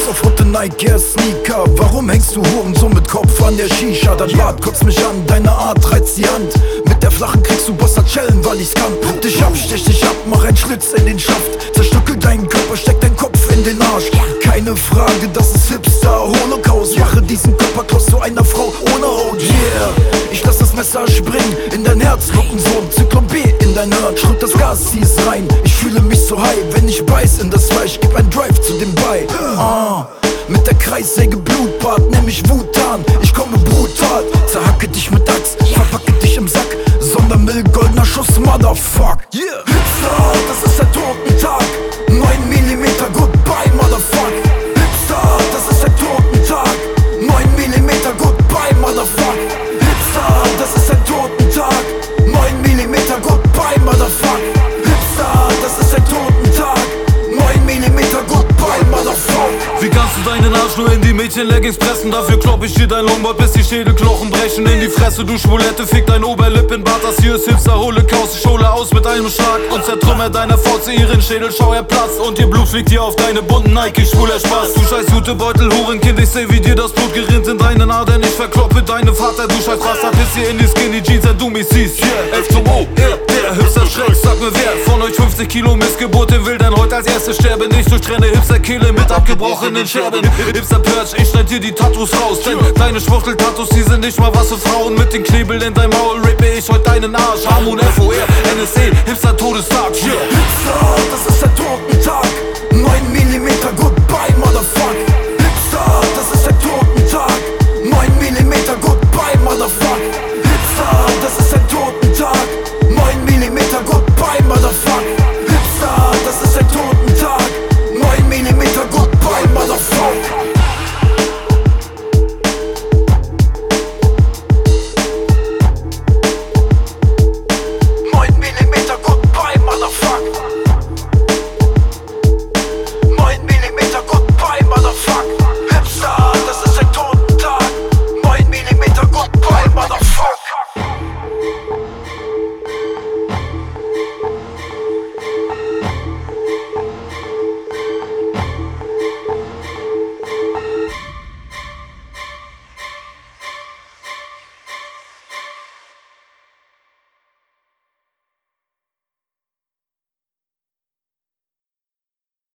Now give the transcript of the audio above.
auf rote Nike Air Sneaker. Warum hängst du Hurensohn mit Kopf an der Shisha? Dein Bart kotzt mich an, deine Art reizt die Hand. Mit der flachen kriegst du Bossachellen, weil ich's kann. Dich ab, stech dich ab, mach ein Schlitz in den Schaft. Zerstückel deinen Körper, steck dein Kopf in den Arsch. Keine Frage, das ist Hipster Holocaust. Mache diesen Körperkloss zu einer Frau ohne Haut. Yeah, ich lass das Messer springen in dein Herz, Glockensohn. Zyklon B in dein Hirn, schreit das Gas, zieh es rein. Ich fühle mich so high, wenn ich beiß in das Fleisch. Gib ein Drive zu dem Bei. Mit der Kreissäge Blutbad, nimm mich Wut an. Ich komme brutal, zerhacke dich mit Axt, verpacke dich im Sack. Sondermüll, goldener Schuss, Motherfuck. Yeah, Hipster, das ist der Totentag. 9mm, goodbye, Motherfuck. Hipster, das ist der Totentag. 9mm, goodbye, Motherfuck. Hipster, das ist der Totentag. 9mm, goodbye, Motherfuck. Hipster, das ist der Totentag. 9mm, goodbye, Motherfuck. Wie kannst du deinen Arsch nur in die Mädchen-Leggings pressen? Dafür klopp ich dir dein Longboard, bis die Schädelknochen brechen. In die Fresse, du Schwulette, fick dein Oberlippenbart. Das hier ist Hipster-Holocaust, ich hole aus mit einem Schlag und zertrümmer deiner Fauze ihren Schädel, schau er platzt. Und ihr Blut fliegt dir auf deine bunten Nike, schwuler Spaß. Du scheiß Jutebeutel, Hurenkind, ich seh wie dir das Blut gerinnt in deinen Adern. Ich verkloppe deinen Vater, du scheiß Bastard, bis hier in die Skinny Jeans, wenn du mich siehst. Yeah, F zum O, yeah, der Hipster-Schreck, sag mir wer von euch 50 Kilo Missgeburt will denn heute als erstes sterben? Ich durchtrenne Hipster-Kehle mit abgebrochenen Scherben. Hipster-Perch, ich schneid dir die Tattoos raus, denn deine Schwuchtel-Tattoos, die sind nicht mal was für Frauen. Mit den Knebel in dein Maul rippe ich heute deinen Arsch. Harmon, FOR, NSC, Hipster-Todestag, yeah. Hipster, das ist der Totentag. 9mm, gut